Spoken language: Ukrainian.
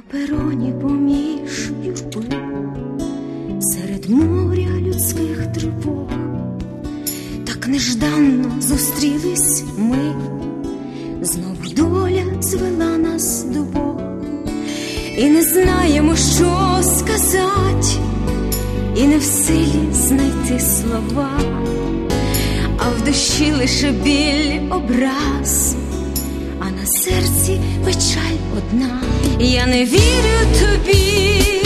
пероні поміж юрби, серед моря людських тривог. Так нежданно зустрілись ми, знов доля звела нас до Бога. І не знаємо, що сказать, і не в силі знайти слова, а в душі лише біль, образ, а на серці печаль одна. Я не вірю тобі,